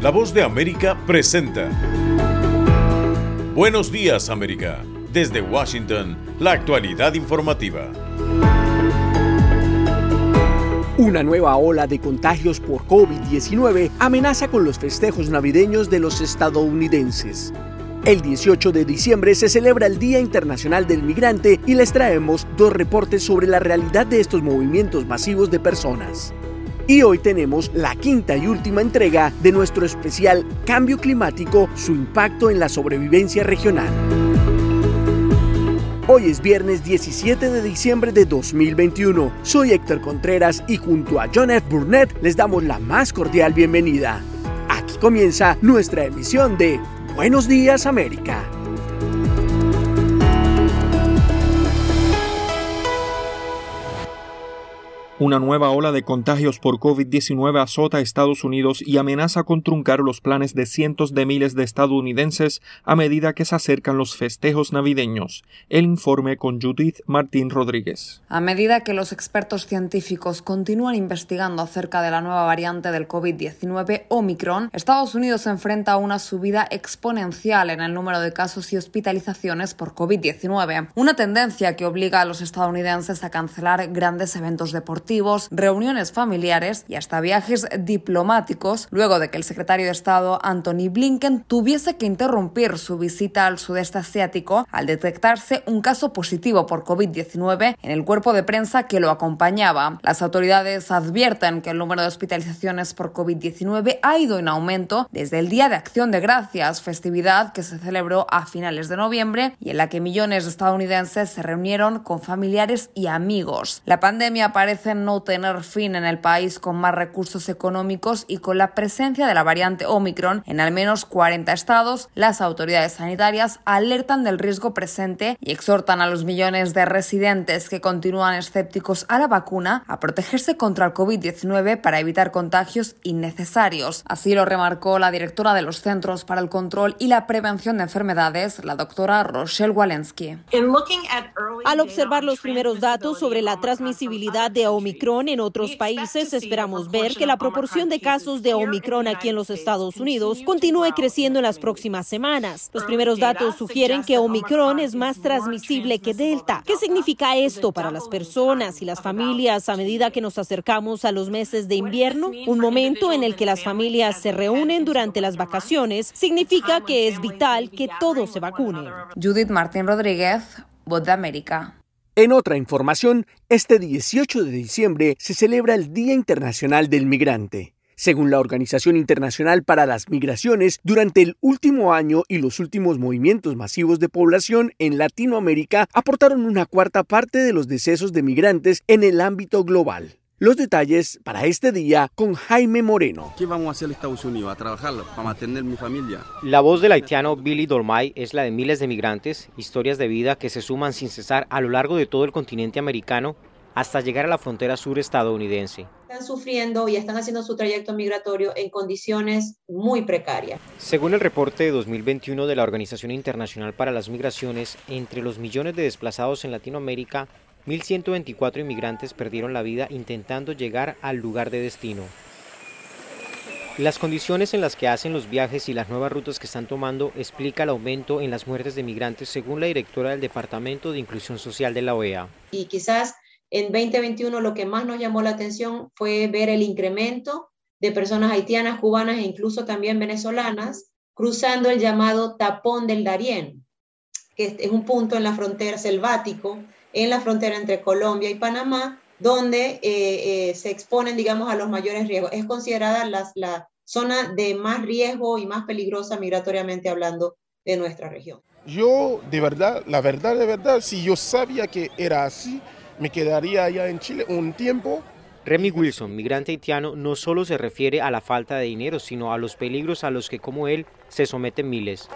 La Voz de América presenta Buenos Días, América. Desde Washington, la actualidad informativa. Una nueva ola de contagios por COVID-19 amenaza con los festejos navideños de los estadounidenses. El 18 de diciembre se celebra el Día Internacional del Migrante y les traemos dos reportes sobre la realidad de estos movimientos masivos de personas. Y hoy tenemos la quinta y última entrega de nuestro especial Cambio Climático, su impacto en la sobrevivencia regional. Hoy es viernes 17 de diciembre de 2021. Soy Héctor Contreras y junto a John F. Burnett les damos la más cordial bienvenida. Aquí comienza nuestra emisión de Buenos Días, América. Una nueva ola de contagios por COVID-19 azota a Estados Unidos y amenaza con truncar los planes de cientos de miles de estadounidenses a medida que se acercan los festejos navideños. El informe con Judith Martín Rodríguez. A medida que los expertos científicos continúan investigando acerca de la nueva variante del COVID-19, Omicron, Estados Unidos se enfrenta a una subida exponencial en el número de casos y hospitalizaciones por COVID-19, una tendencia que obliga a los estadounidenses a cancelar grandes eventos deportivos, reuniones familiares y hasta viajes diplomáticos, luego de que el secretario de Estado Antony Blinken tuviese que interrumpir su visita al sudeste asiático al detectarse un caso positivo por COVID-19 en el cuerpo de prensa que lo acompañaba. Las autoridades advierten que el número de hospitalizaciones por COVID-19 ha ido en aumento desde el Día de Acción de Gracias, festividad que se celebró a finales de noviembre y en la que millones de estadounidenses se reunieron con familiares y amigos. La pandemia parece no tener fin en el país, con más recursos económicos y con la presencia de la variante Omicron en al menos 40 estados. Las autoridades sanitarias alertan del riesgo presente y exhortan a los millones de residentes que continúan escépticos a la vacuna a protegerse contra el COVID-19 para evitar contagios innecesarios. Así lo remarcó la directora de los Centros para el Control y la Prevención de Enfermedades, la doctora Rochelle Walensky. Al observar los primeros datos sobre la transmisibilidad de Omicron en otros países, esperamos ver que la proporción de casos de Omicron aquí en los Estados Unidos continúe creciendo en las próximas semanas. Los primeros datos sugieren que Omicron es más transmisible que Delta. ¿Qué significa esto para las personas y las familias a medida que nos acercamos a los meses de invierno? Un momento en el que las familias se reúnen durante las vacaciones significa que es vital que todos se vacunen. Judith Martín Rodríguez, Voz de América. En otra información, este 18 de diciembre se celebra el Día Internacional del Migrante. Según la Organización Internacional para las Migraciones, durante el último año y los últimos movimientos masivos de población en Latinoamérica aportaron una cuarta parte de los decesos de migrantes en el ámbito global. Los detalles para este día con Jaime Moreno. ¿Qué vamos a hacer en Estados Unidos? A trabajar para mantener mi familia. La voz del haitiano Billy Dolmay es la de miles de migrantes, historias de vida que se suman sin cesar a lo largo de todo el continente americano hasta llegar a la frontera sur estadounidense. Están sufriendo y están haciendo su trayecto migratorio en condiciones muy precarias. Según el reporte de 2021 de la Organización Internacional para las Migraciones, entre los millones de desplazados en Latinoamérica, 1.124 inmigrantes perdieron la vida intentando llegar al lugar de destino. Las condiciones en las que hacen los viajes y las nuevas rutas que están tomando explica el aumento en las muertes de migrantes, según la directora del Departamento de Inclusión Social de la OEA. Y quizás en 2021 lo que más nos llamó la atención fue ver el incremento de personas haitianas, cubanas e incluso también venezolanas cruzando el llamado tapón del Darién, que es un punto en la frontera selvático, en la frontera entre Colombia y Panamá, donde se exponen, digamos, a los mayores riesgos. Es considerada la zona de más riesgo y más peligrosa migratoriamente hablando de nuestra región. Yo, de verdad, si yo sabía que era así, me quedaría allá en Chile un tiempo. Remy Wilson, migrante haitiano, no solo se refiere a la falta de dinero, sino a los peligros a los que, como él, se someten miles.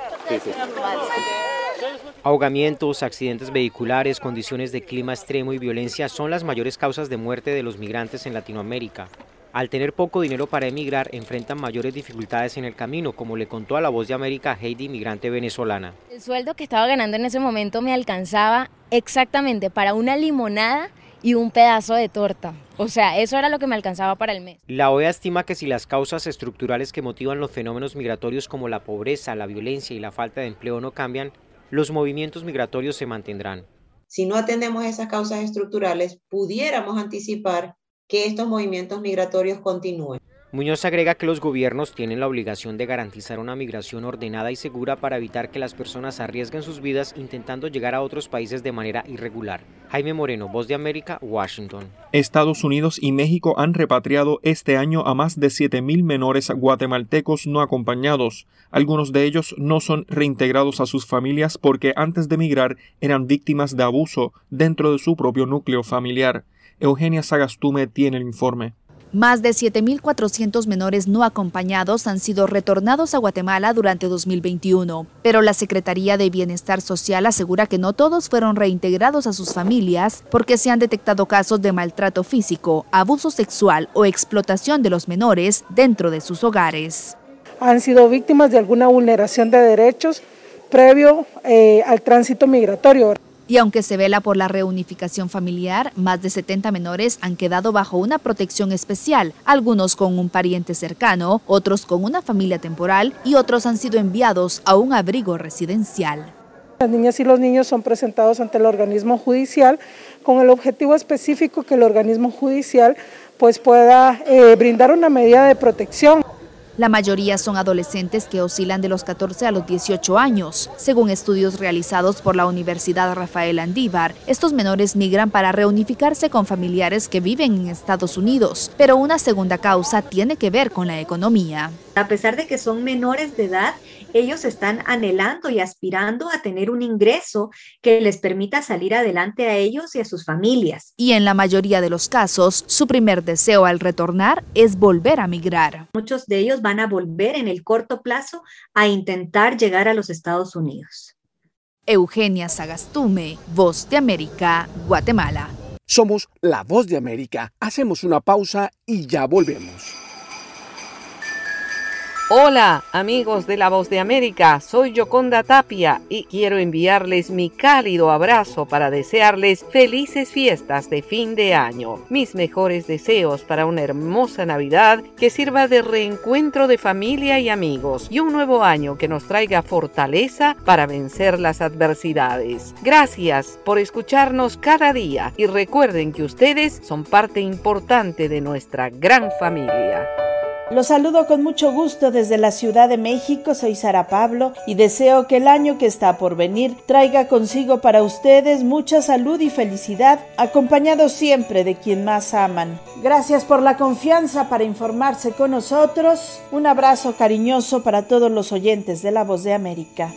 Ahogamientos, accidentes vehiculares, condiciones de clima extremo y violencia son las mayores causas de muerte de los migrantes en Latinoamérica. Al tener poco dinero para emigrar, enfrentan mayores dificultades en el camino, como le contó a La Voz de América Heidi, migrante venezolana. El sueldo que estaba ganando en ese momento me alcanzaba exactamente para una limonada y un pedazo de torta. O sea, eso era lo que me alcanzaba para el mes. La OEA estima que si las causas estructurales que motivan los fenómenos migratorios como la pobreza, la violencia y la falta de empleo no cambian, los movimientos migratorios se mantendrán. Si no atendemos esas causas estructurales, pudiéramos anticipar que estos movimientos migratorios continúen. Muñoz agrega que los gobiernos tienen la obligación de garantizar una migración ordenada y segura para evitar que las personas arriesguen sus vidas intentando llegar a otros países de manera irregular. Jaime Moreno, Voz de América, Washington. Estados Unidos y México han repatriado este año a más de 7,000 menores guatemaltecos no acompañados. Algunos de ellos no son reintegrados a sus familias porque antes de migrar eran víctimas de abuso dentro de su propio núcleo familiar. Eugenia Sagastume tiene el informe. Más de 7.400 menores no acompañados han sido retornados a Guatemala durante 2021, pero la Secretaría de Bienestar Social asegura que no todos fueron reintegrados a sus familias porque se han detectado casos de maltrato físico, abuso sexual o explotación de los menores dentro de sus hogares. Han sido víctimas de alguna vulneración de derechos previo al tránsito migratorio. Y aunque se vela por la reunificación familiar, más de 70 menores han quedado bajo una protección especial, algunos con un pariente cercano, otros con una familia temporal y otros han sido enviados a un abrigo residencial. Las niñas y los niños son presentados ante el organismo judicial con el objetivo específico que el organismo judicial pueda brindar una medida de protección. La mayoría son adolescentes que oscilan de los 14 a los 18 años. Según estudios realizados por la Universidad Rafael Andívar, estos menores migran para reunificarse con familiares que viven en Estados Unidos, pero una segunda causa tiene que ver con la economía. A pesar de que son menores de edad, ellos están anhelando y aspirando a tener un ingreso que les permita salir adelante a ellos y a sus familias. Y en la mayoría de los casos, su primer deseo al retornar es volver a migrar. Muchos de ellos van a volver en el corto plazo a intentar llegar a los Estados Unidos. Eugenia Sagastume, Voz de América, Guatemala. Somos la Voz de América. Hacemos una pausa y ya volvemos. Hola, amigos de La Voz de América, soy Yoconda Tapia y quiero enviarles mi cálido abrazo para desearles felices fiestas de fin de año. Mis mejores deseos para una hermosa Navidad que sirva de reencuentro de familia y amigos y un nuevo año que nos traiga fortaleza para vencer las adversidades. Gracias por escucharnos cada día y recuerden que ustedes son parte importante de nuestra gran familia. Los saludo con mucho gusto desde la Ciudad de México, soy Sara Pablo y deseo que el año que está por venir traiga consigo para ustedes mucha salud y felicidad, acompañados siempre de quien más aman. Gracias por la confianza para informarse con nosotros. Un abrazo cariñoso para todos los oyentes de La Voz de América.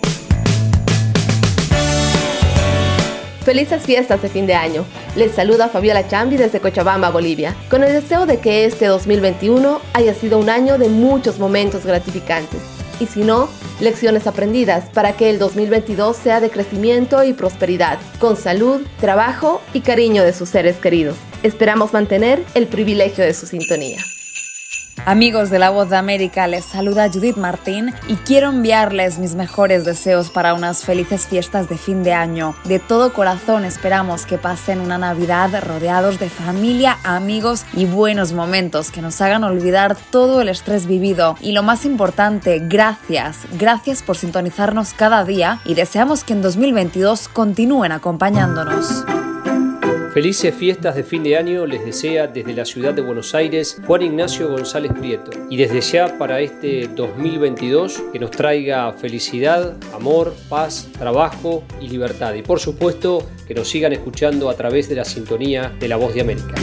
Felices fiestas de fin de año. Les saluda Fabiola Chambi desde Cochabamba, Bolivia, con el deseo de que este 2021 haya sido un año de muchos momentos gratificantes. Y si no, lecciones aprendidas para que el 2022 sea de crecimiento y prosperidad, con salud, trabajo y cariño de sus seres queridos. Esperamos mantener el privilegio de su sintonía. Amigos de La Voz de América, les saluda Judith Martín y quiero enviarles mis mejores deseos para unas felices fiestas de fin de año. De todo corazón esperamos que pasen una Navidad rodeados de familia, amigos y buenos momentos que nos hagan olvidar todo el estrés vivido. Y lo más importante, gracias por sintonizarnos cada día y deseamos que en 2022 continúen acompañándonos. Felices fiestas de fin de año les desea desde la ciudad de Buenos Aires Juan Ignacio González Prieto. Y desde ya para este 2022 que nos traiga felicidad, amor, paz, trabajo y libertad. Y por supuesto que nos sigan escuchando a través de la sintonía de La Voz de América.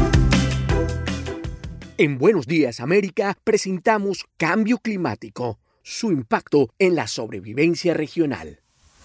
En Buenos Días América presentamos Cambio Climático, su impacto en la sobrevivencia regional.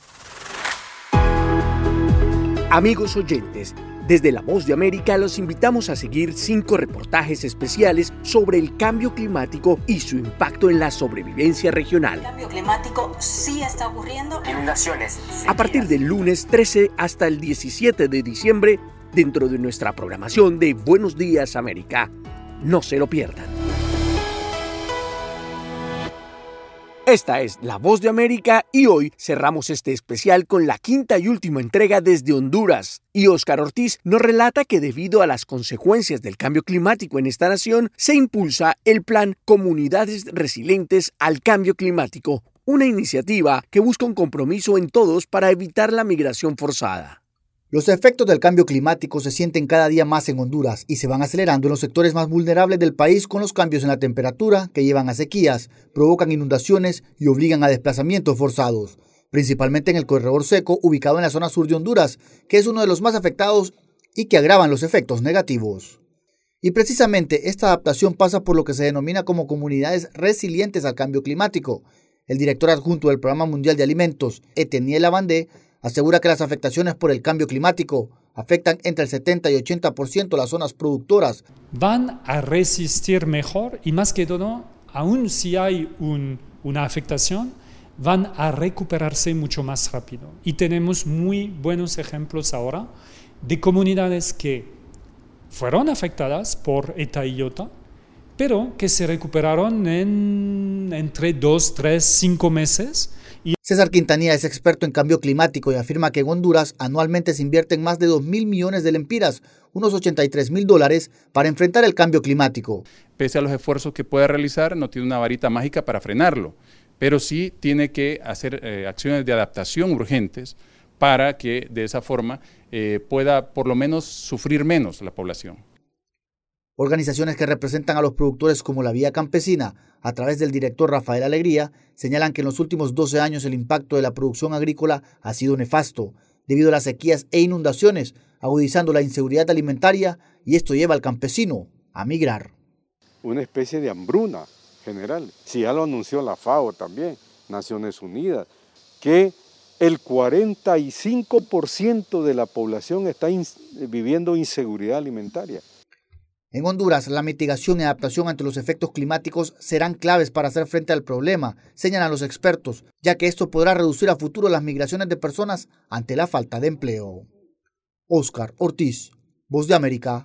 Amigos oyentes, desde La Voz de América los invitamos a seguir 5 reportajes especiales sobre el cambio climático y su impacto en la sobrevivencia regional. El cambio climático sí está ocurriendo. Inundaciones. A partir del lunes 13 hasta el 17 de diciembre, dentro de nuestra programación de Buenos Días América. No se lo pierdan. Esta es La Voz de América y hoy cerramos este especial con la quinta y última entrega desde Honduras. Y Óscar Ortiz nos relata que debido a las consecuencias del cambio climático en esta nación, se impulsa el plan Comunidades Resilientes al Cambio Climático, una iniciativa que busca un compromiso en todos para evitar la migración forzada. Los efectos del cambio climático se sienten cada día más en Honduras y se van acelerando en los sectores más vulnerables del país con los cambios en la temperatura que llevan a sequías, provocan inundaciones y obligan a desplazamientos forzados, principalmente en el corredor seco ubicado en la zona sur de Honduras, que es uno de los más afectados y que agravan los efectos negativos. Y precisamente esta adaptación pasa por lo que se denomina como comunidades resilientes al cambio climático. El director adjunto del Programa Mundial de Alimentos, Eteniel Abandé, asegura que las afectaciones por el cambio climático afectan entre el 70 y 80% las zonas productoras. Van a resistir mejor y más que todo, aun si hay una afectación, van a recuperarse mucho más rápido. Y tenemos muy buenos ejemplos ahora de comunidades que fueron afectadas por ETA y IOTA, pero que se recuperaron entre 2, 3, 5 meses. César Quintanilla es experto en cambio climático y afirma que en Honduras anualmente se invierten más de 2.000 millones de lempiras, unos $83.000, para enfrentar el cambio climático. Pese a los esfuerzos que pueda realizar, no tiene una varita mágica para frenarlo, pero sí tiene que hacer acciones de adaptación urgentes para que de esa forma pueda por lo menos sufrir menos la población. Organizaciones que representan a los productores como la Vía Campesina, a través del director Rafael Alegría, señalan que en los últimos 12 años el impacto de la producción agrícola ha sido nefasto, debido a las sequías e inundaciones, agudizando la inseguridad alimentaria, y esto lleva al campesino a migrar. Una especie de hambruna general, si ya lo anunció la FAO también, Naciones Unidas, que el 45% de la población está viviendo inseguridad alimentaria. En Honduras, la mitigación y adaptación ante los efectos climáticos serán claves para hacer frente al problema, señalan los expertos, ya que esto podrá reducir a futuro las migraciones de personas ante la falta de empleo. Óscar Ortiz, Voz de América.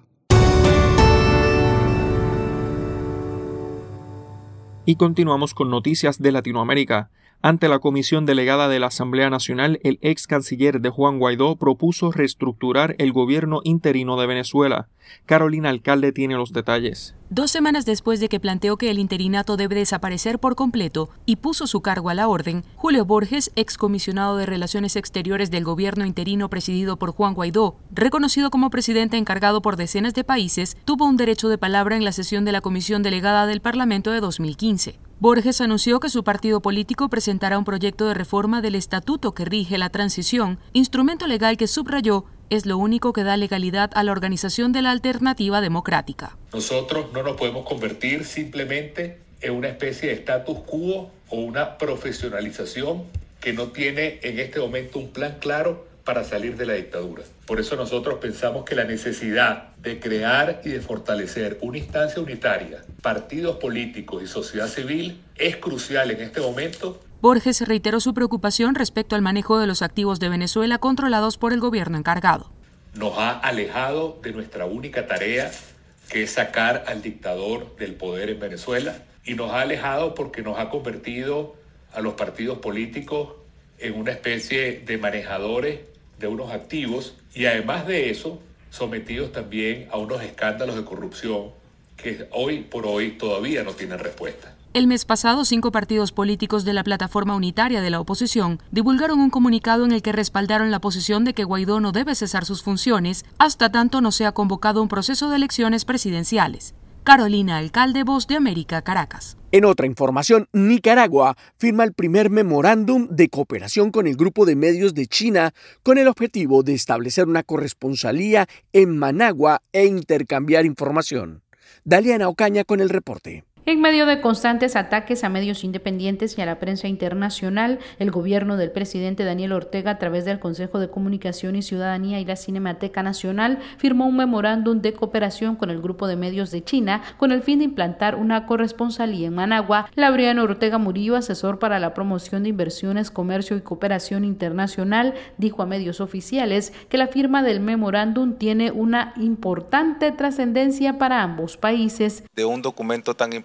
Y continuamos con noticias de Latinoamérica. Ante la Comisión Delegada de la Asamblea Nacional, el ex canciller de Juan Guaidó propuso reestructurar el gobierno interino de Venezuela. Carolina Alcalde tiene los detalles. 2 semanas después de que planteó que el interinato debe desaparecer por completo y puso su cargo a la orden, Julio Borges, excomisionado de Relaciones Exteriores del gobierno interino presidido por Juan Guaidó, reconocido como presidente encargado por decenas de países, tuvo un derecho de palabra en la sesión de la Comisión Delegada del Parlamento de 2015. Borges anunció que su partido político presentará un proyecto de reforma del estatuto que rige la transición, instrumento legal que subrayó es lo único que da legalidad a la organización de la alternativa democrática. Nosotros no nos podemos convertir simplemente en una especie de status quo o una profesionalización que no tiene en este momento un plan claro para salir de la dictadura. Por eso nosotros pensamos que la necesidad de crear y de fortalecer una instancia unitaria, partidos políticos y sociedad civil es crucial en este momento. Borges reiteró su preocupación respecto al manejo de los activos de Venezuela controlados por el gobierno encargado. Nos ha alejado de nuestra única tarea, que es sacar al dictador del poder en Venezuela, y nos ha alejado porque nos ha convertido a los partidos políticos en una especie de manejadores de unos activos y además de eso sometidos también a unos escándalos de corrupción que hoy por hoy todavía no tienen respuesta. El mes pasado, 5 partidos políticos de la plataforma unitaria de la oposición divulgaron un comunicado en el que respaldaron la posición de que Guaidó no debe cesar sus funciones hasta tanto no sea convocado un proceso de elecciones presidenciales. Carolina Alcalde, Voz de América, Caracas. En otra información, Nicaragua firma el primer memorándum de cooperación con el Grupo de Medios de China con el objetivo de establecer una corresponsalía en Managua e intercambiar información. Daliana Ocaña con el reporte. En medio de constantes ataques a medios independientes y a la prensa internacional, el gobierno del presidente Daniel Ortega, a través del Consejo de Comunicación y Ciudadanía y la Cinemateca Nacional, firmó un memorándum de cooperación con el Grupo de Medios de China con el fin de implantar una corresponsalía en Managua. Laureano Ortega Murillo, asesor para la promoción de inversiones, comercio y cooperación internacional, dijo a medios oficiales que la firma del memorándum tiene una importante trascendencia para ambos países. De un documento tan importante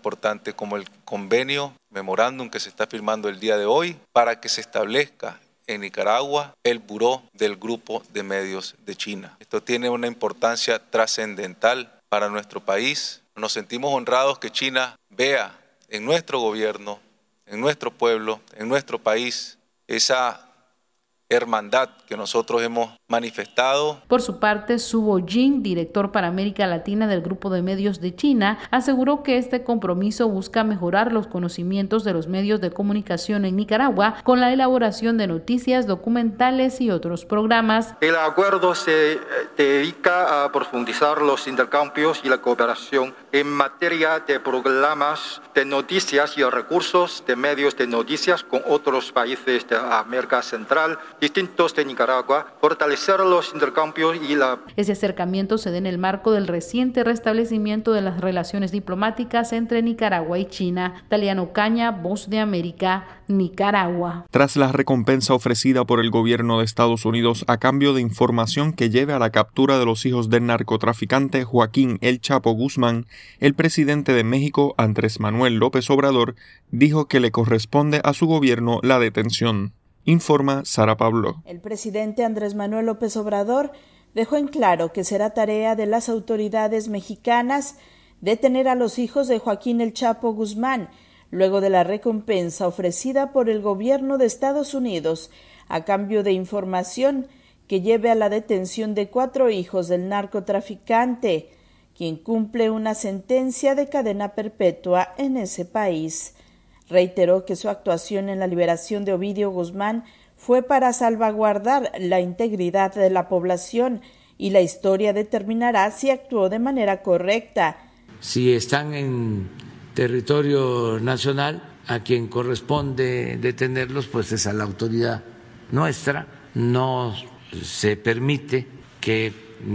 importante como el convenio, memorándum que se está firmando el día de hoy para que se establezca en Nicaragua el buró del Grupo de Medios de China. Esto tiene una importancia trascendental para nuestro país. Nos sentimos honrados que China vea en nuestro gobierno, en nuestro pueblo, en nuestro país, esa hermandad que nosotros hemos manifestado. Por su parte, Su Boying, director para América Latina del Grupo de Medios de China, aseguró que este compromiso busca mejorar los conocimientos de los medios de comunicación en Nicaragua con la elaboración de noticias, documentales y otros programas. El acuerdo se dedica a profundizar los intercambios y la cooperación en materia de programas de noticias y recursos de medios de noticias con otros países de América Central, distintos de Nicaragua, fortalecer los intercambios y la... Ese acercamiento se da en el marco del reciente restablecimiento de las relaciones diplomáticas entre Nicaragua y China. Taliano Caña, Voz de América, Nicaragua. Tras la recompensa ofrecida por el gobierno de Estados Unidos a cambio de información que lleve a la captura de los hijos del narcotraficante Joaquín El Chapo Guzmán, el presidente de México, Andrés Manuel López Obrador, dijo que le corresponde a su gobierno la detención. Informa Sara Pablo. El presidente Andrés Manuel López Obrador dejó en claro que será tarea de las autoridades mexicanas detener a los hijos de Joaquín El Chapo Guzmán, luego de la recompensa ofrecida por el gobierno de Estados Unidos a cambio de información que lleve a la detención de 4 hijos del narcotraficante, quien cumple una sentencia de cadena perpetua en ese país. Reiteró que su actuación en la liberación de Ovidio Guzmán fue para salvaguardar la integridad de la población y la historia determinará si actuó de manera correcta. Si están en territorio nacional, a quien corresponde detenerlos, pues es a la autoridad nuestra. No se permite que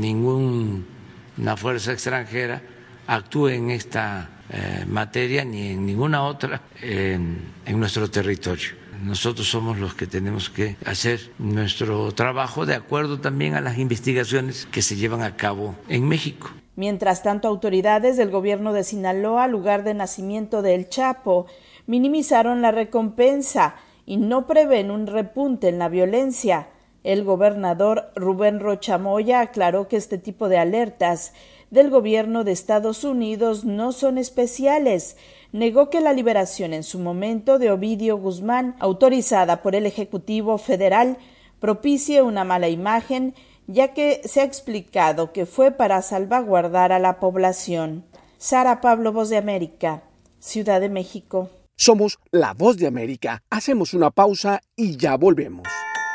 ninguna fuerza extranjera actúe en esta materia ni en ninguna otra en nuestro territorio. Nosotros somos los que tenemos que hacer nuestro trabajo de acuerdo también a las investigaciones que se llevan a cabo en México. Mientras tanto, autoridades del gobierno de Sinaloa, lugar de nacimiento de El Chapo, minimizaron la recompensa y no prevén un repunte en la violencia. El gobernador Rubén Rocha Moya aclaró que este tipo de alertas del gobierno de Estados Unidos no son especiales. Negó que la liberación en su momento de Ovidio Guzmán, autorizada por el Ejecutivo Federal, propicie una mala imagen, ya que se ha explicado que fue para salvaguardar a la población. Sara Pablo, Voz de América, Ciudad de México. Somos la Voz de América. Hacemos una pausa y ya volvemos.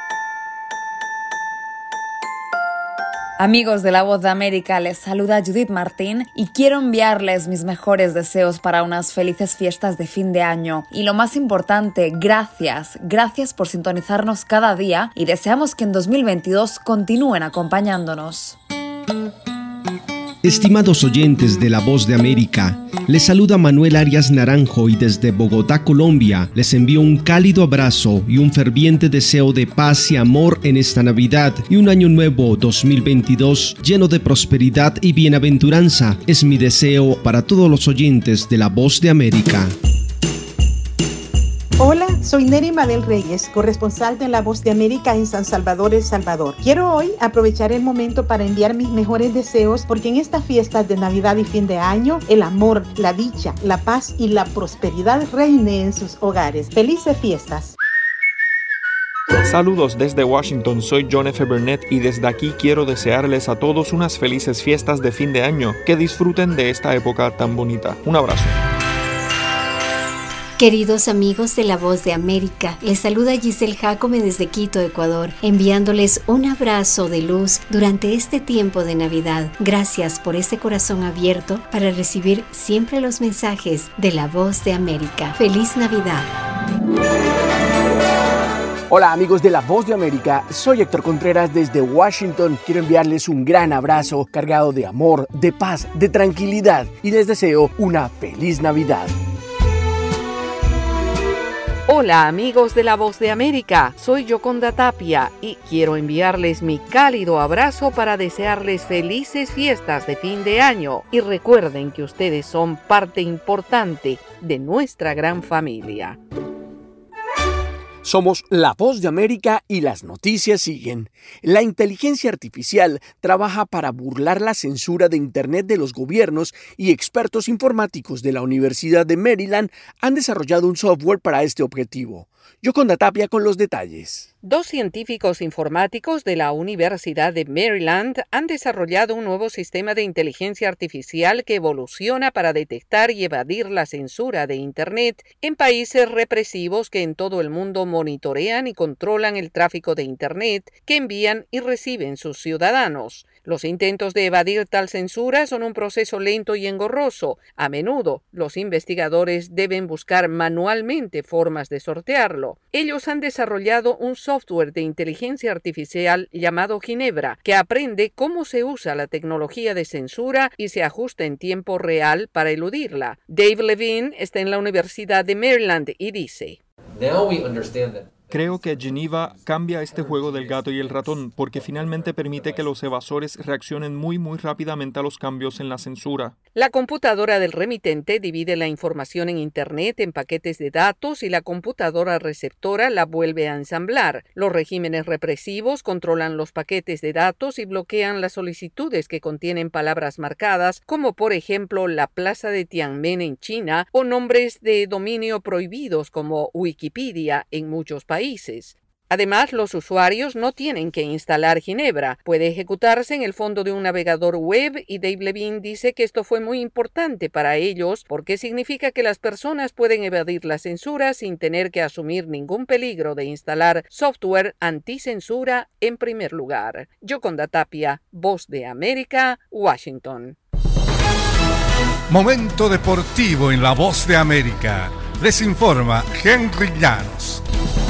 Amigos de La Voz de América, les saluda Judith Martín y quiero enviarles mis mejores deseos para unas felices fiestas de fin de año. Y lo más importante, gracias por sintonizarnos cada día y deseamos que en 2022 continúen acompañándonos. Estimados oyentes de La Voz de América, les saluda Manuel Arias Naranjo y desde Bogotá, Colombia, les envío un cálido abrazo y un ferviente deseo de paz y amor en esta Navidad y un año nuevo 2022 lleno de prosperidad y bienaventuranza. Es mi deseo para todos los oyentes de La Voz de América. Hola, soy Neri Mabel Reyes, corresponsal de La Voz de América en San Salvador, El Salvador. Quiero hoy aprovechar el momento para enviar mis mejores deseos porque en estas fiestas de Navidad y fin de año, el amor, la dicha, la paz y la prosperidad reine en sus hogares. ¡Felices fiestas! Saludos desde Washington, soy John F. Burnett y desde aquí quiero desearles a todos unas felices fiestas de fin de año, que disfruten de esta época tan bonita. Un abrazo. Queridos amigos de La Voz de América, les saluda Giselle Jacome desde Quito, Ecuador, enviándoles un abrazo de luz durante este tiempo de Navidad. Gracias por ese corazón abierto para recibir siempre los mensajes de La Voz de América. ¡Feliz Navidad! Hola amigos de La Voz de América, soy Héctor Contreras desde Washington. Quiero enviarles un gran abrazo cargado de amor, de paz, de tranquilidad y les deseo una feliz Navidad. Hola amigos de La Voz de América, soy Yoconda Tapia y quiero enviarles mi cálido abrazo para desearles felices fiestas de fin de año y recuerden que ustedes son parte importante de nuestra gran familia. Somos La Voz de América y las noticias siguen. La inteligencia artificial trabaja para burlar la censura de Internet de los gobiernos y expertos informáticos de la Universidad de Maryland han desarrollado un software para este objetivo. Yoconda Tapia con los detalles. 2 científicos informáticos de la Universidad de Maryland han desarrollado un nuevo sistema de inteligencia artificial que evoluciona para detectar y evadir la censura de Internet en países represivos que en todo el mundo monitorean y controlan el tráfico de Internet que envían y reciben sus ciudadanos. Los intentos de evadir tal censura son un proceso lento y engorroso. A menudo, los investigadores deben buscar manualmente formas de sortearlo. Ellos han desarrollado un software de inteligencia artificial llamado Ginebra, que aprende cómo se usa la tecnología de censura y se ajusta en tiempo real para eludirla. Dave Levine está en la Universidad de Maryland y dice: Creo que Geneva cambia este juego del gato y el ratón porque finalmente permite que los evasores reaccionen muy rápidamente a los cambios en la censura. La computadora del remitente divide la información en Internet en paquetes de datos y la computadora receptora la vuelve a ensamblar. Los regímenes represivos controlan los paquetes de datos y bloquean las solicitudes que contienen palabras marcadas, como por ejemplo la plaza de Tiananmen en China o nombres de dominio prohibidos como Wikipedia en muchos países. Además, los usuarios no tienen que instalar Ginebra. Puede ejecutarse en el fondo de un navegador web y Dave Levine dice que esto fue muy importante para ellos porque significa que las personas pueden evadir la censura sin tener que asumir ningún peligro de instalar software anticensura en primer lugar. Yoconda Tapia, Voz de América, Washington. Momento deportivo en La Voz de América. Les informa Henry Llanos.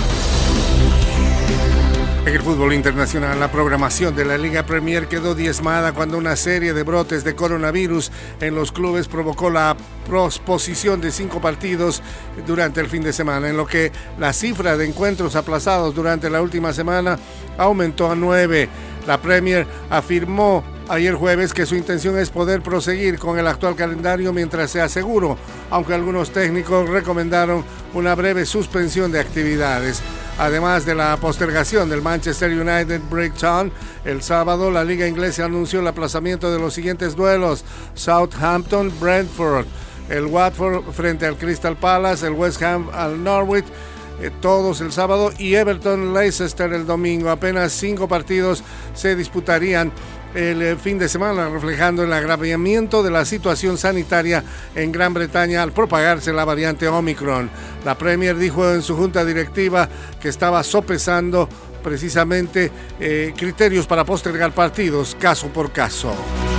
En el fútbol internacional, la programación de la Liga Premier quedó diezmada cuando una serie de brotes de coronavirus en los clubes provocó la posposición de 5 partidos durante el fin de semana, en lo que la cifra de encuentros aplazados durante la última semana aumentó a 9. La Premier afirmó ayer jueves que su intención es poder proseguir con el actual calendario mientras sea seguro, aunque algunos técnicos recomendaron una breve suspensión de actividades. Además de la postergación del Manchester United Brighton, el sábado la Liga Inglesa anunció el aplazamiento de los siguientes duelos: Southampton-Brentford, el Watford frente al Crystal Palace, el West Ham al Norwich, todos el sábado, y Everton-Leicester el domingo. Apenas 5 partidos se disputarían el fin de semana, reflejando el agravamiento de la situación sanitaria en Gran Bretaña al propagarse la variante Omicron. La Premier dijo en su junta directiva que estaba sopesando precisamente criterios para postergar partidos caso por caso.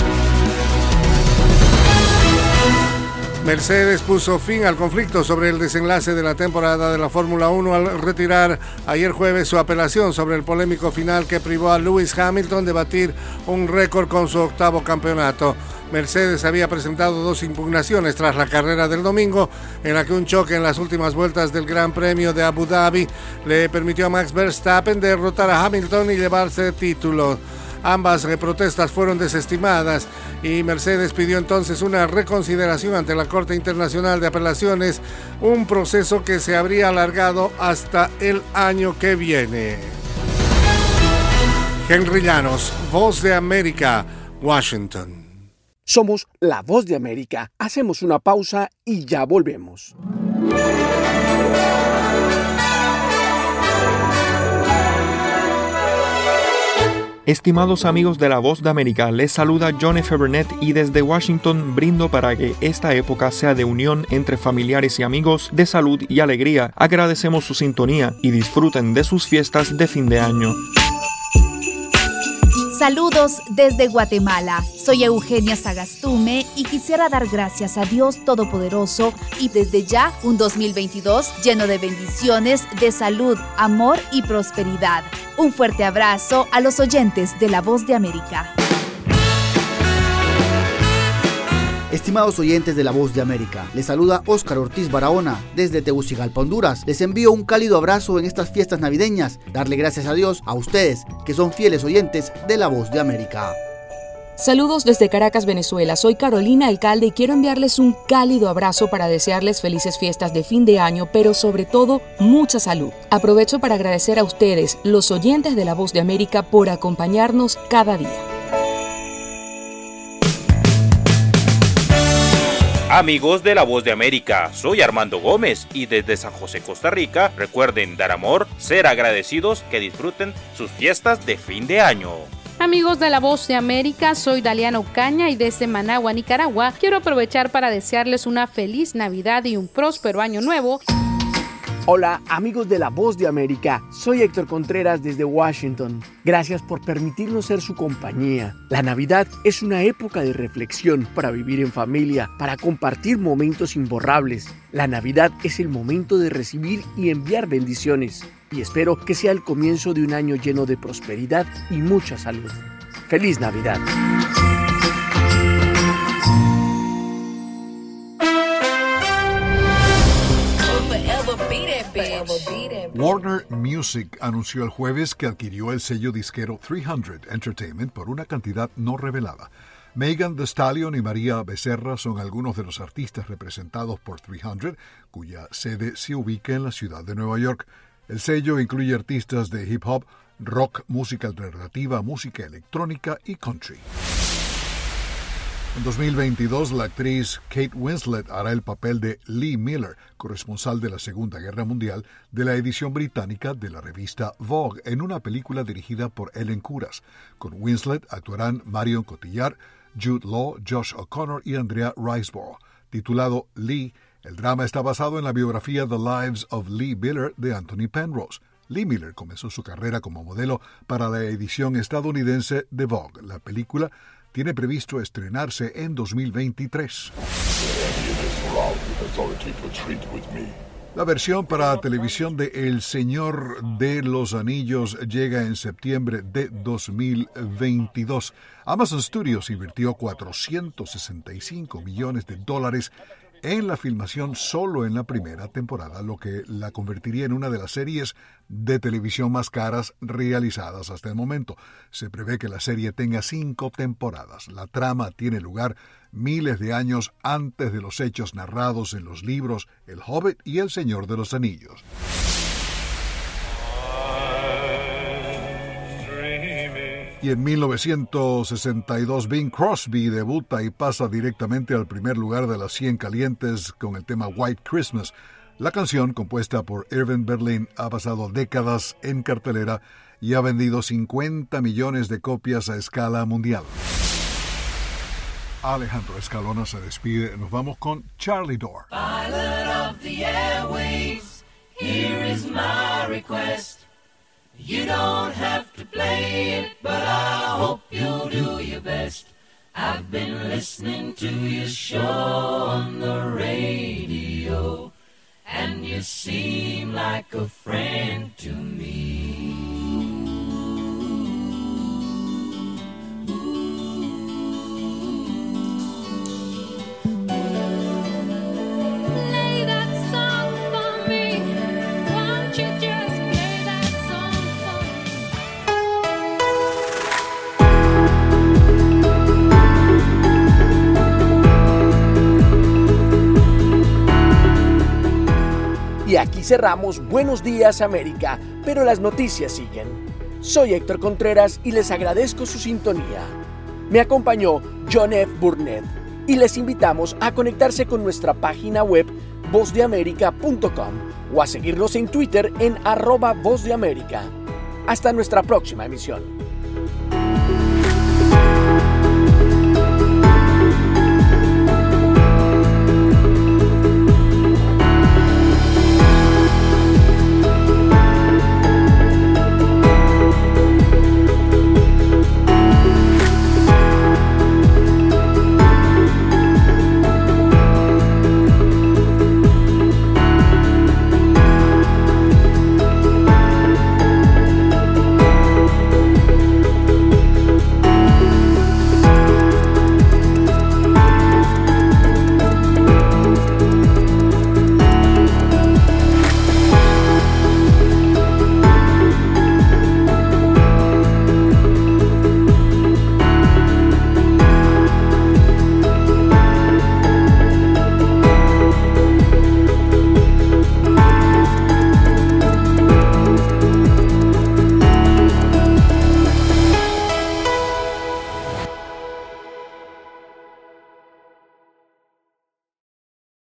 Mercedes puso fin al conflicto sobre el desenlace de la temporada de la Fórmula 1 al retirar ayer jueves su apelación sobre el polémico final que privó a Lewis Hamilton de batir un récord con su 8º campeonato. Mercedes había presentado 2 impugnaciones tras la carrera del domingo, en la que un choque en las últimas vueltas del Gran Premio de Abu Dhabi le permitió a Max Verstappen derrotar a Hamilton y llevarse el título. Ambas protestas fueron desestimadas y Mercedes pidió entonces una reconsideración ante la Corte Internacional de Apelaciones, un proceso que se habría alargado hasta el año que viene. Henry Llanos, Voz de América, Washington. Somos La Voz de América. Hacemos una pausa y ya volvemos. Estimados amigos de La Voz de América, les saluda John F. Burnett y desde Washington brindo para que esta época sea de unión entre familiares y amigos, de salud y alegría. Agradecemos su sintonía y disfruten de sus fiestas de fin de año. Saludos desde Guatemala. Soy Eugenia Sagastume y quisiera dar gracias a Dios Todopoderoso y desde ya un 2022 lleno de bendiciones, de salud, amor y prosperidad. Un fuerte abrazo a los oyentes de La Voz de América. Estimados oyentes de La Voz de América, les saluda Óscar Ortiz Barahona desde Tegucigalpa, Honduras. Les envío un cálido abrazo en estas fiestas navideñas. Darle gracias a Dios a ustedes que son fieles oyentes de La Voz de América. Saludos desde Caracas, Venezuela. Soy Carolina Alcalde y quiero enviarles un cálido abrazo para desearles felices fiestas de fin de año, pero sobre todo mucha salud. Aprovecho para agradecer a ustedes, los oyentes de La Voz de América, por acompañarnos cada día. Amigos de La Voz de América, soy Armando Gómez y desde San José, Costa Rica, recuerden dar amor, ser agradecidos, que disfruten sus fiestas de fin de año. Amigos de La Voz de América, soy Daliana Ocaña y desde Managua, Nicaragua, quiero aprovechar para desearles una feliz Navidad y un próspero año nuevo. Hola amigos de La Voz de América, soy Héctor Contreras desde Washington. Gracias por permitirnos ser su compañía. La Navidad es una época de reflexión para vivir en familia, para compartir momentos imborrables. La Navidad es el momento de recibir y enviar bendiciones. Y espero que sea el comienzo de un año lleno de prosperidad y mucha salud. ¡Feliz Navidad! Warner Music anunció el jueves que adquirió el sello disquero 300 Entertainment por una cantidad no revelada. Megan Thee Stallion y María Becerra son algunos de los artistas representados por 300, cuya sede se ubica en la ciudad de Nueva York. El sello incluye artistas de hip hop, rock, música alternativa, música electrónica y country. En 2022, la actriz Kate Winslet hará el papel de Lee Miller, corresponsal de la Segunda Guerra Mundial, de la edición británica de la revista Vogue, en una película dirigida por Ellen Kuras. Con Winslet actuarán Marion Cotillard, Jude Law, Josh O'Connor y Andrea Riseborough. Titulado Lee, el drama está basado en la biografía The Lives of Lee Miller de Anthony Penrose. Lee Miller comenzó su carrera como modelo para la edición estadounidense de Vogue. La película tiene previsto estrenarse en 2023. La versión para televisión de El Señor de los Anillos llega en septiembre de 2022. Amazon Studios invirtió $465 millones en la filmación solo en la primera temporada, lo que la convertiría en una de las series de televisión más caras realizadas hasta el momento. Se prevé que la serie tenga 5 temporadas. La trama tiene lugar miles de años antes de los hechos narrados en los libros El Hobbit y El Señor de los Anillos. Y en 1962, Bing Crosby debuta y pasa directamente al primer lugar de las 100 calientes con el tema White Christmas. La canción, compuesta por Irving Berlin, ha pasado décadas en cartelera y ha vendido 50 millones de copias a escala mundial. Alejandro Escalona se despide. Nos vamos con Charlie Dore. Pilot of the airwaves, here is my request. You don't have to play it, but I hope you'll do your best. I've been listening to your show on the radio, and you seem like a friend to me. Play that song for me, won't you just play that song for Y aquí cerramos Buenos Días América, pero las noticias siguen. Soy Héctor Contreras y les agradezco su sintonía. Me acompañó John F. Burnett y les invitamos a conectarse con nuestra página web vozdeamerica.com o a seguirnos en Twitter en @vozdeamerica. Hasta nuestra próxima emisión.